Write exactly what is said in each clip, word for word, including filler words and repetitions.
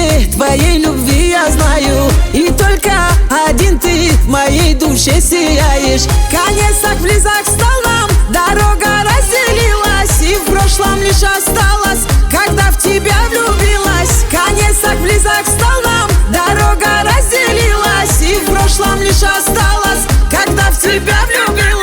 цене твоей любви я знаю, и только один ты в моей душе сияешь. Конец так близок стал нам, дорога разделилась, и в прошлом лишь осталось, когда в тебя влюбилась. Конец так близок стал нам, дорога разделилась, и в прошлом лишь осталось, когда в тебя влюбилась.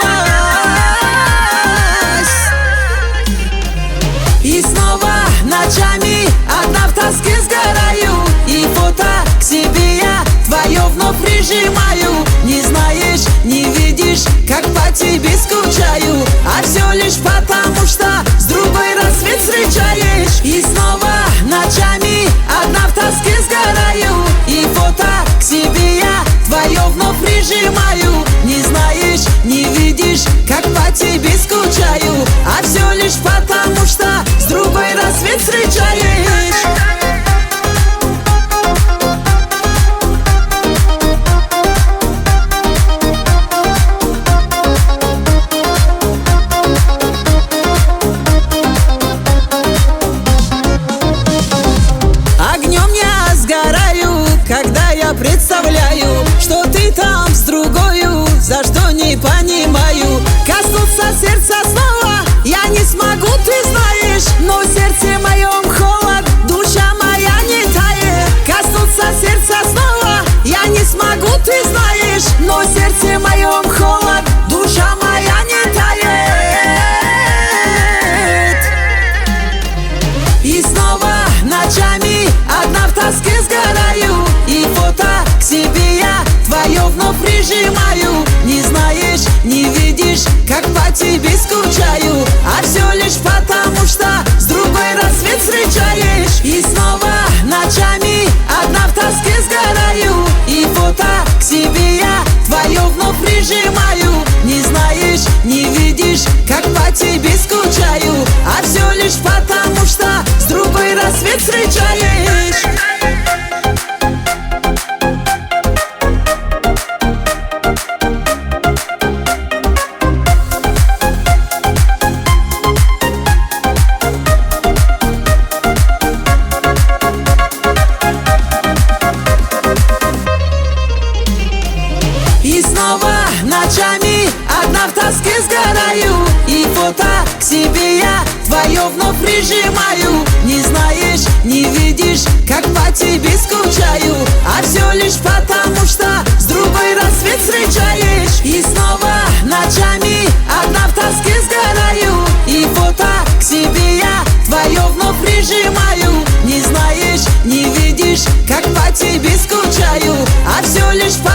И снова ночами одна в тоске сгораю, и фото к себе я твое вновь прижимаю. Не знаешь, не видишь, как по тебе скучаю, а все лишь потому, что с другой рассвет встречаешь. И снова ночами одна в тоске сгораю, и фото к себе я твое вновь прижимаю. Не знаешь, не видишь, как по тебе скучаю, а все лишь потому, что с другой рассвет встречаешь. Огнем я сгораю, когда я представляю, что ты там с другою, за что не понимаю. Коснуться сердца снова я не смогу, ты знаешь, но в сердце моем холод, душа моя не тает. Коснуться сердца снова я не смогу, ты знаешь, но в сердце моем холод, душа моя не тает. И снова ночами одна в тоске сгораю, и фото к себе я твое вновь прижимаю. Не знаешь, не видишь, как по тебе скучаю, а все лишь потому, что с другой рассвет встречаешь. И снова ночами одна в тоске сгораю, и фото к себе я твое вновь прижимаю. Не знаешь, не видишь, как по тебе скучаю, а все лишь потому, что с другой рассвет встречаешь. И снова ночами одна в тоске сгораю, и фото к себе я твое вновь прижимаю. Не знаешь, не видишь, как по тебе скучаю, а все лишь потому, что с другой рассвет встречаешь. И снова ночами одна в тоске сгораю, и фото к себе я твое вновь прижимаю. Не знаешь, не видишь, как по тебе скучаю, а все лишь потому,